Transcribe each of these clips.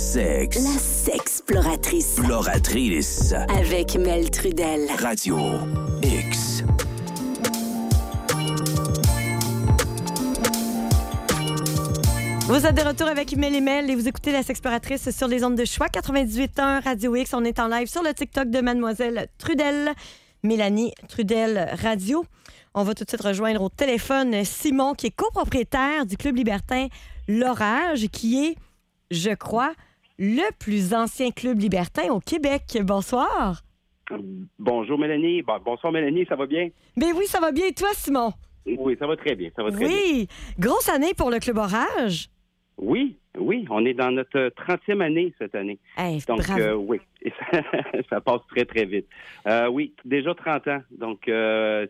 sexe. La sexploratrice. Exploratrice. Avec Mel Trudel. Radio X. Vous êtes de retour avec Mel et Mel et vous écoutez La Sexploratrice sur les ondes de choix 98.1 Radio X. On est en live sur le TikTok de Mademoiselle Trudel, Mélanie Trudel Radio. On va tout de suite rejoindre au téléphone Simon, qui est copropriétaire du Club libertin L'Orage, qui est, je crois, le plus ancien club libertin au Québec. Bonsoir. Bonjour Mélanie. Bonsoir Mélanie, ça va bien? Ben oui, ça va bien. Et toi, Simon? Oui, ça va très bien. Oui. Grosse année pour le Club Orage. Oui, on est dans notre 30e année cette année. Hey, donc, bravo. oui, ça passe très, très vite. Oui, déjà 30 ans. Donc, on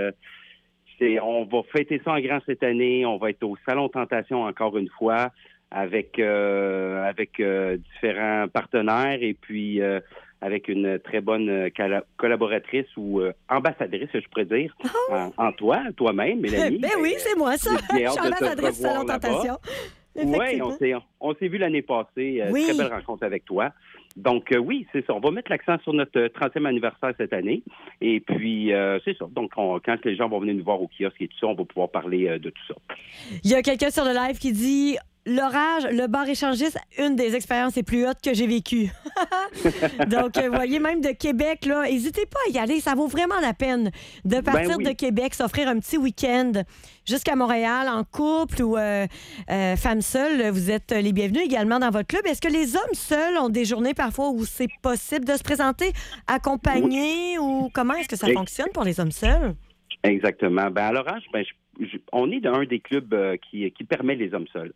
va fêter ça en grand cette année. On va être au Salon Tentation encore une fois avec différents partenaires et puis avec une très bonne collaboratrice ou ambassadrice, je pourrais dire, en toi-même, Mélanie. Ben oui, c'est moi ça. Je suis ambassadrice du Salon Tentation. Oui, on s'est vu l'année passée. Oui. Très belle rencontre avec toi. Donc, oui, c'est ça. On va mettre l'accent sur notre 30e anniversaire cette année. Et puis, c'est ça. Donc, quand les gens vont venir nous voir au kiosque et tout ça, on va pouvoir parler de tout ça. Il y a quelqu'un sur le live qui dit... L'Orage, le bar échangiste, une des expériences les plus hautes que j'ai vécues. Donc, vous voyez, même de Québec, là, n'hésitez pas à y aller. Ça vaut vraiment la peine de partir de Québec, s'offrir un petit week-end jusqu'à Montréal en couple ou femme seule. Vous êtes les bienvenus également dans votre club. Est-ce que les hommes seuls ont des journées parfois où c'est possible de se présenter accompagnés ou comment est-ce que ça fonctionne pour les hommes seuls? Exactement. À l'Orage, on est d'un des clubs qui permet les hommes seuls.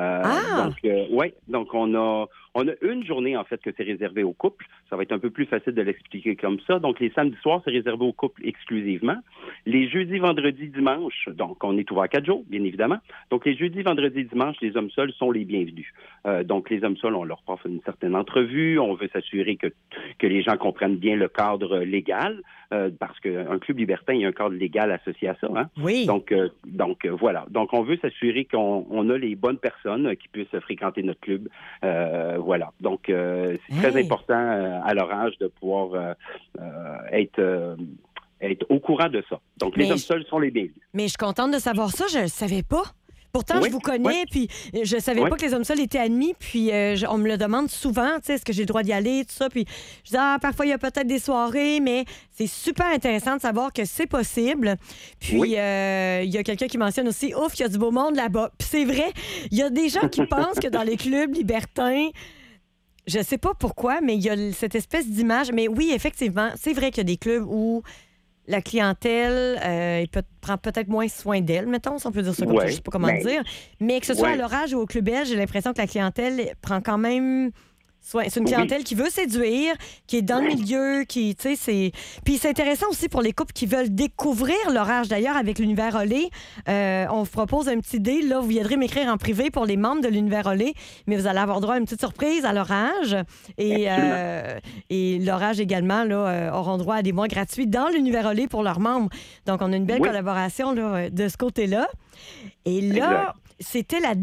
Donc on a une journée en fait que c'est réservé aux couples. Ça va être un peu plus facile de l'expliquer comme ça. Donc les samedis soirs, c'est réservé aux couples exclusivement. Les jeudis, vendredis, dimanches, donc on est ouvert 4 jours, bien évidemment. Donc les jeudis, vendredis, dimanches, les hommes seuls sont les bienvenus. Donc les hommes seuls, on leur offre une certaine entrevue. On veut s'assurer que les gens comprennent bien le cadre légal. Parce qu'un club libertin, il y a un cadre légal associé à ça. Hein? Oui. Donc, voilà. Donc, on veut s'assurer qu'on a les bonnes personnes qui puissent fréquenter notre club. Voilà. Donc, c'est très important à l'Orage de pouvoir être au courant de ça. Donc, les hommes seuls sont les bienvenus. Mais je suis contente de savoir ça. Je ne le savais pas. Pourtant, je vous connais, puis je savais pas que les hommes seuls étaient admis, puis on me le demande souvent, tu sais, est-ce que j'ai le droit d'y aller, tout ça, puis je dis, parfois, il y a peut-être des soirées, mais c'est super intéressant de savoir que c'est possible. Puis, il y a quelqu'un qui mentionne aussi, ouf, il y a du beau monde là-bas. Puis c'est vrai, il y a des gens qui pensent que dans les clubs libertins, je sais pas pourquoi, mais il y a cette espèce d'image. Mais oui, effectivement, c'est vrai qu'il y a des clubs où la clientèle prend peut-être moins soin d'elle, mettons, si on peut dire ça comme ça, je ne sais pas comment dire. Mais que ce soit à l'Orage ou au Club Belge, j'ai l'impression que la clientèle prend quand même soin. C'est une clientèle qui veut séduire, qui est dans le milieu, qui, tu sais, c'est... Puis c'est intéressant aussi pour les couples qui veulent découvrir l'Orage. D'ailleurs, avec l'Univers Olé, on vous propose un petit dé. Là, vous viendrez m'écrire en privé pour les membres de l'Univers Olé, mais vous allez avoir droit à une petite surprise à l'Orage. Et l'Orage également, là, auront droit à des mois gratuits dans l'Univers Olé pour leurs membres. Donc, on a une belle collaboration là, de ce côté-là. Et là... C'était la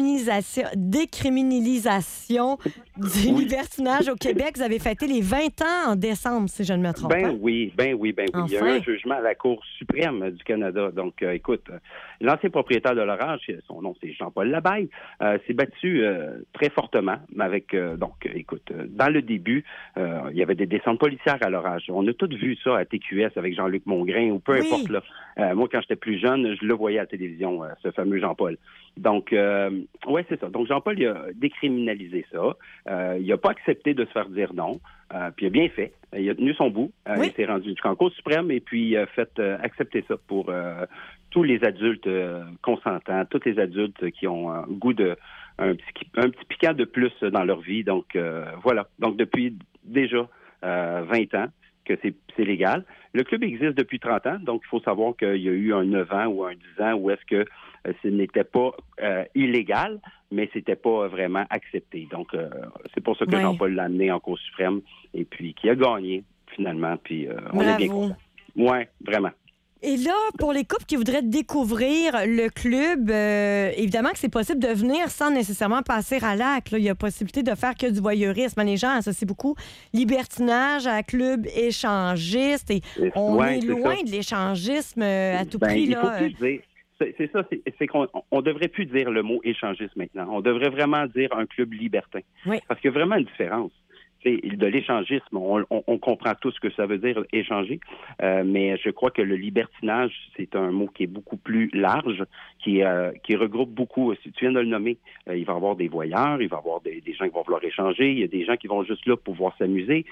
décriminalisation du libertinage au Québec. Vous avez fêté les 20 ans en décembre, si je ne me trompe pas. Oui. Enfin. Il y a eu un jugement à la Cour suprême du Canada. Donc, écoute, l'ancien propriétaire de l'Orage, son nom, c'est Jean-Paul Labaille, s'est battu très fortement avec... écoute, dans le début, il y avait des descentes policières à l'Orage. On a tous vu ça à TQS avec Jean-Luc Mongrain ou peu importe. Là. Moi, quand j'étais plus jeune, je le voyais à la télévision, ce fameux Jean-Paul. Donc, c'est ça. Donc, Jean-Paul, il a décriminalisé ça. Il n'a pas accepté de se faire dire non. Puis il a bien fait. Il a tenu son bout. Il s'est rendu jusqu'en Cour suprême et puis il a fait accepter ça pour tous les adultes consentants, tous les adultes qui ont un goût de un petit piquant de plus dans leur vie. Donc, voilà. Donc, depuis déjà 20 ans que c'est légal. Le club existe depuis 30 ans, donc il faut savoir qu'il y a eu un 9 ans ou un 10 ans où est-ce que ce n'était pas illégal, mais c'était pas vraiment accepté. Donc, c'est pour ça que Jean-Paul l'a amené en Cour suprême et puis qui a gagné finalement. Puis on est bien content. Oui, vraiment. Et là, pour les couples qui voudraient découvrir le club, évidemment que c'est possible de venir sans nécessairement passer à l'acte. Il y a possibilité de faire que du voyeurisme. Les gens associent beaucoup libertinage à club échangiste et on est loin de l'échangisme à tout prix. Il faut plus dire. C'est ça, c'est qu'on devrait plus dire le mot échangiste maintenant. On devrait vraiment dire un club libertin. Oui. Parce qu'il y a vraiment une différence. De l'échangisme, on comprend tout ce que ça veut dire échanger, mais je crois que le libertinage, c'est un mot qui est beaucoup plus large, qui regroupe beaucoup. Si tu viens de le nommer, il va y avoir des voyeurs, il va y avoir des gens qui vont vouloir échanger, il y a des gens qui vont juste là pour pouvoir s'amuser.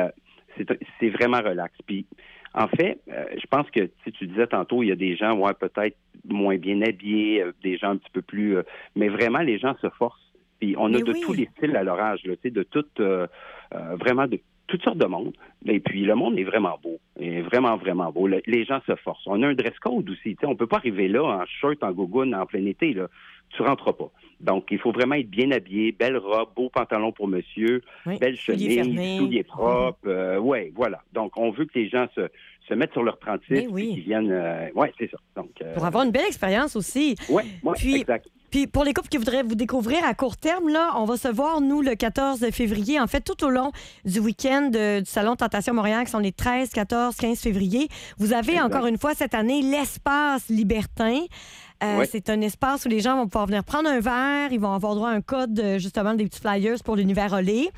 C'est vraiment relax. Puis, en fait, je pense que, tu disais tantôt, il y a des gens, peut-être moins bien habillés, des gens un petit peu plus... mais vraiment, les gens se forcent. Puis on a tous les styles à l'orage, de toutes, vraiment de toutes sortes de monde. Et puis le monde est vraiment beau, est vraiment, vraiment beau. Les gens se forcent. On a un dress code aussi. On peut pas arriver là en short, en gougoune, en plein été. Là. Tu rentres pas. Donc, il faut vraiment être bien habillé, belle robe, beau pantalon pour monsieur, belle chemise, souliers propres. Voilà. Donc, on veut que les gens se mettent sur leur 36 et qu'ils viennent... c'est ça. Donc, pour avoir une belle expérience aussi. Oui, exact. Puis pour les couples qui voudraient vous découvrir à court terme, là, on va se voir, nous, le 14 février. En fait, tout au long du week-end du Salon Tentation Montréal, qui sont les 13, 14, 15 février. Vous avez encore une fois cette année l'espace libertin. C'est un espace où les gens vont pouvoir venir prendre un verre. Ils vont avoir droit à un code, justement, des petits flyers pour l'univers Olé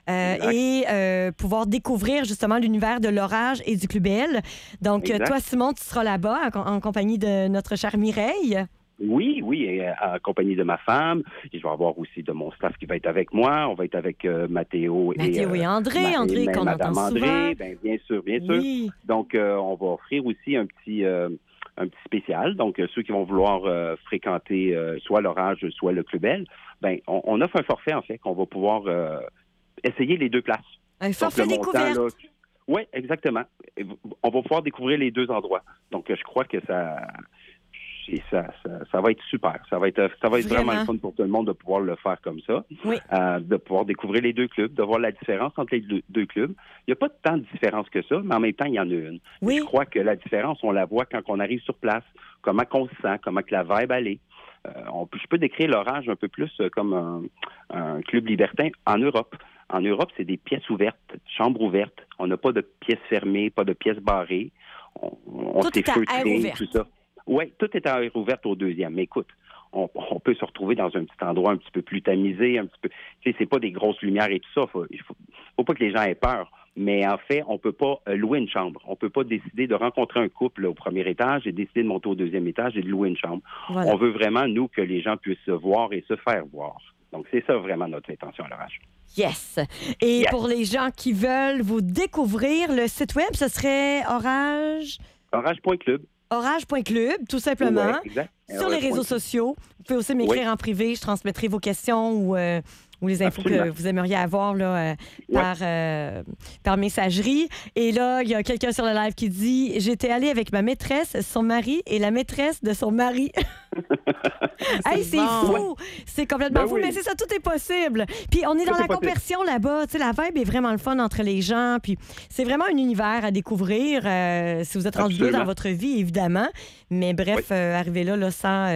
et pouvoir découvrir, justement, l'univers de l'orage et du Club Bell. Donc, toi, Simon, tu seras là-bas en compagnie de notre chère Mireille. Oui, en compagnie de ma femme. Et je vais avoir aussi de mon staff qui va être avec moi. On va être avec Mathéo et André. André, qu'on entend souvent. Bien sûr. Donc, on va offrir aussi un petit spécial. Donc, ceux qui vont vouloir fréquenter soit l'orage, soit le Club Bell, on offre un forfait, en fait, qu'on va pouvoir essayer les deux places. Un forfait découverte. Oui, exactement. On va pouvoir découvrir les deux endroits. Donc, je crois que ça va être super. Ça va être vraiment le fun pour tout le monde de pouvoir le faire comme ça. Oui. De pouvoir découvrir les deux clubs, de voir la différence entre les deux clubs. Il n'y a pas tant de différence que ça, mais en même temps, il y en a une. Oui. Je crois que la différence, on la voit quand on arrive sur place, comment on se sent, comment que la vibe elle est. Je peux décrire l'orage un peu plus comme un club libertin en Europe. En Europe, c'est des pièces ouvertes, chambres ouvertes. On n'a pas de pièces fermées, pas de pièces barrées. On tout est à air ouvert. Tout ça. Oui, tout est à air ouverte au deuxième. Mais écoute, on peut se retrouver dans un petit endroit un petit peu plus tamisé, un petit peu. Tu sais, c'est pas des grosses lumières et tout ça. Il faut pas que les gens aient peur. Mais en fait, on peut pas louer une chambre. On peut pas décider de rencontrer un couple au premier étage et décider de monter au deuxième étage et de louer une chambre. Voilà. On veut vraiment, nous, que les gens puissent se voir et se faire voir. Donc, c'est ça vraiment notre intention à l'orage. Yes. Et pour les gens qui veulent vous découvrir, le site web, ce serait Orage.club. Orage.club, tout simplement. Ouais, exact. Sur les réseaux sociaux. Vous pouvez aussi m'écrire en privé. Je transmettrai vos questions ou les infos que vous aimeriez avoir là, par messagerie. Et là, il y a quelqu'un sur le live qui dit « J'étais allée avec ma maîtresse, son mari et la maîtresse de son mari. » Hey, c'est fou! C'est complètement fou, mais c'est ça, tout est possible. Puis on est dans la conversion là-bas. Tu sais, la vibe est vraiment le fun entre les gens. Puis c'est vraiment un univers à découvrir si vous êtes rendu là dans votre vie, évidemment. Mais bref, arriver là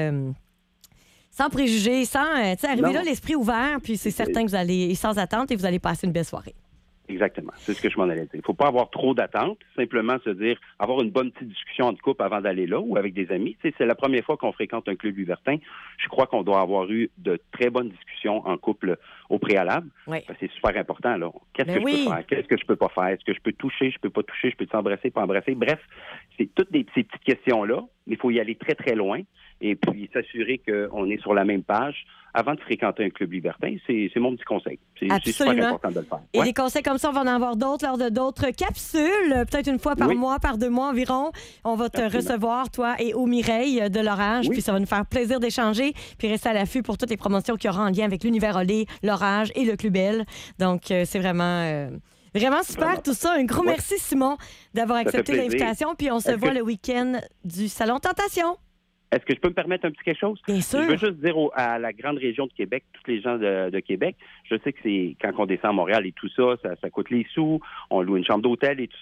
sans préjugés, arriver là l'esprit ouvert, puis c'est certain que vous allez, sans attente, et vous allez passer une belle soirée. Exactement. C'est ce que je m'en allais dire. Il ne faut pas avoir trop d'attentes, simplement se dire, avoir une bonne petite discussion en couple avant d'aller là ou avec des amis. Tu sais, c'est la première fois qu'on fréquente un club libertin. Je crois qu'on doit avoir eu de très bonnes discussions en couple au préalable. Oui. C'est super important, là. Qu'est-ce que je peux faire? Qu'est-ce que je peux pas faire? Est-ce que je peux toucher? Je peux pas toucher? Je peux t'embrasser? Pas embrasser? Bref, c'est toutes ces petites questions-là. Il faut y aller très, très loin et puis s'assurer qu'on est sur la même page avant de fréquenter un club libertin. C'est mon petit conseil. C'est super important de le faire. Et des conseils comme ça, on va en avoir d'autres lors de d'autres capsules, peut-être une fois par mois, par 2 mois environ. On va te recevoir, toi et Mireille de l'Orage, puis ça va nous faire plaisir d'échanger, puis rester à l'affût pour toutes les promotions qu'il y aura en lien avec l'univers Olé, l'Orage et le Club Bell. Donc, c'est vraiment... Vraiment super tout ça. Un gros merci, Simon, d'avoir accepté l'invitation. Puis on se voit le week-end du Salon Tentation. Est-ce que je peux me permettre un petit quelque chose? Bien sûr. Je veux juste dire à la grande région de Québec, tous les gens de Québec, je sais que c'est quand on descend à Montréal et tout ça, ça coûte les sous, on loue une chambre d'hôtel et tout ça.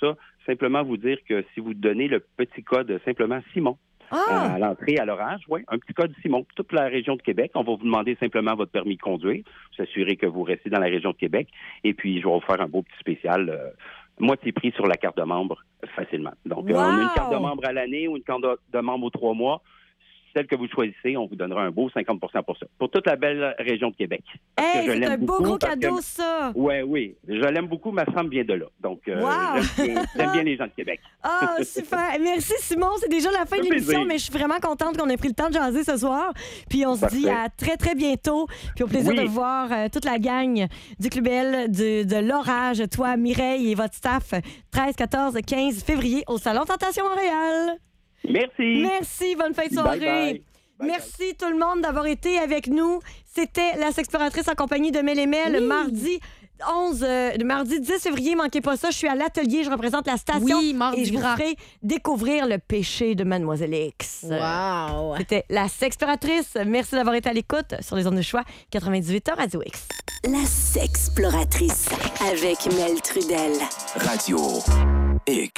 simplement vous dire que si vous donnez le petit code simplement Simon à l'entrée à l'orage, un petit code Simon, toute la région de Québec, on va vous demander simplement votre permis de conduire, vous assurer que vous restez dans la région de Québec, et puis je vais vous faire un beau petit spécial, moitié prix sur la carte de membre facilement. Donc, on a une carte de membre à l'année ou une carte de membre aux 3 mois. Celle que vous choisissez, on vous donnera un beau 50 pour ça. Pour toute la belle région de Québec. C'est un beau gros cadeau, ça! Oui. Je l'aime beaucoup. Ma femme vient de là. Donc, j'aime bien les gens de Québec. Ah, super! Merci, Simon. C'est déjà la fin de l'émission, mais je suis vraiment contente qu'on ait pris le temps de jaser ce soir. Puis on se dit à très, très bientôt. Puis au plaisir de voir toute la gang du Club Bell, de l'orage, toi, Mireille et votre staff, 13, 14, 15 février au Salon Tentation Montréal. Merci, bonne fin de soirée. Bye. Merci tout le monde d'avoir été avec nous. C'était la Sexploratrice en compagnie de Mel et Mel le mardi 10 février, manquez pas ça, je suis à l'atelier, je représente la station et je vous ferai découvrir le péché de Mademoiselle X. Wow. C'était la Sexploratrice. Merci d'avoir été à l'écoute sur les ondes de choix 98 ans Radio X. La Sexploratrice avec Mel Trudel. Radio X.